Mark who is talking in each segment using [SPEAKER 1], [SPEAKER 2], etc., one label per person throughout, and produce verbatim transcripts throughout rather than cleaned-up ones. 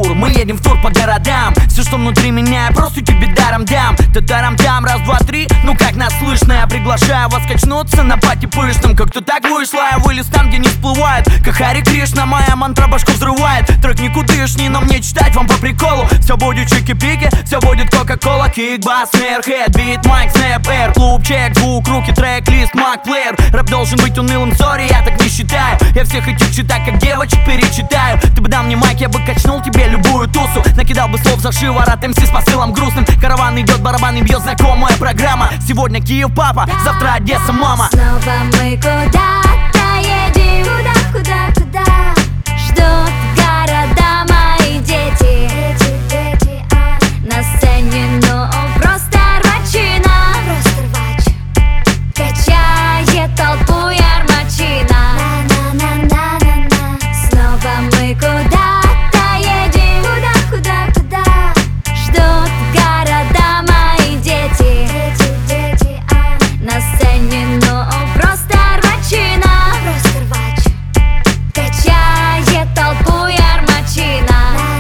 [SPEAKER 1] тур, мы едем в тур по городам. Все, что внутри меня, я просто тебе даром дам. Ты даром дам, раз, два, три, ну как нас слышно? Я приглашаю вас качнуться на пати пышном. Как-то так вышло, я вылез там, где не всплывает. Как Хари Кришна, моя мантра башку взрывает. Трек никудышний, но мне читать вам по приколу. Все будет чики-пики, все будет кока-кола. Кикбас, снэр, хэт, бит, майк, снэп, эр. Клуб, чек, звук, руки, трек-лист, мак-плеер. Рэп должен быть унылым, сори, я так не считаю. Я всех этих читать, как девочек, перечитаю. Ты бы дал мне майк, я бы качнул тебе любую тусу. Накидал бы слов за шиворот, МС с посылом грустным. Караван идет, барабан и бьет, знакомая программа. Сегодня Киев, папа, завтра Одесса, мама.
[SPEAKER 2] Снова мы куда-то едем. Куда, куда, куда? Ждут города мои дети. Дети, дети, а на сцене, ну просто рвачина. Просто рвач качает толпу ярмачина. На-на-на-на-на-на. Снова мы куда-то едем. Куда, куда, куда? Ждут города мои дети. Дети, дети, а на сцене, ну просто рвачина. Просто рвач качает толпу ярмачина.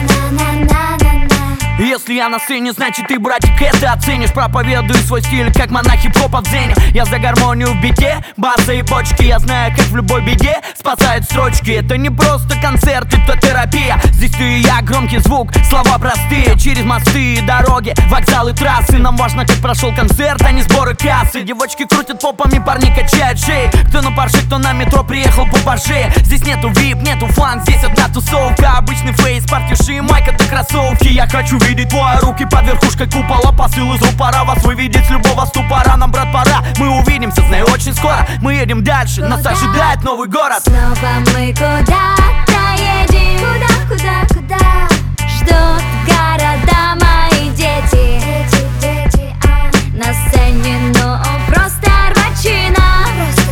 [SPEAKER 2] На-на-на-на-на-на.
[SPEAKER 1] Если я на сцене, значит ты, братик, это оценишь. Проповедую свой стиль, как монах хип-хопа в дзене. Я за гармонию в бите, басы и бочки. Я знаю, как в любой беде спасают строчки. Это не просто концерт, это терапия. Здесь ты и я, громкий звук, слова простые. Через мосты и дороги, вокзалы, трассы. Нам важно, как прошел концерт, а не сборы кассы. Девочки крутят попами, парни качают шеи. Кто на парше, кто на метро приехал по паже. Здесь нету вип, нету фан, здесь одна тусовка. Обычный фейс, партиши, майка до кроссовки. Я хочу видеть твои руки под верхушкой купола. Посыл из рупора, вас выведет с любого ступора. Нам, брат, пора, мы увидимся, знаю, очень скоро. Мы едем дальше, нас ожидает новый город.
[SPEAKER 2] Снова мы куда-то едем. Куда, куда, куда? Ждут города мои дети. Дети, дети, а на сцене, ну просто рвачина. Просто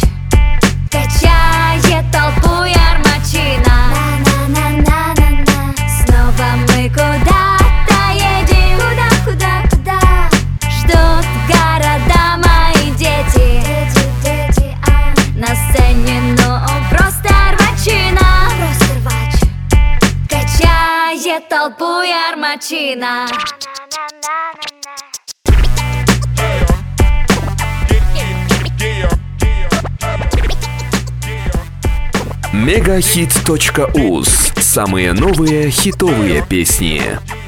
[SPEAKER 2] рвач качает толпу ярмачина. На-на-на-на-на-на. Снова мы куда-то едем. Куда, куда, куда? Ждут города мои дети. Дети, дети, а на сцене, ну просто рвачина. Просто рвач качает толпу ярмачина.
[SPEAKER 3] Мегахит точка уз. Самые новые хитовые песни.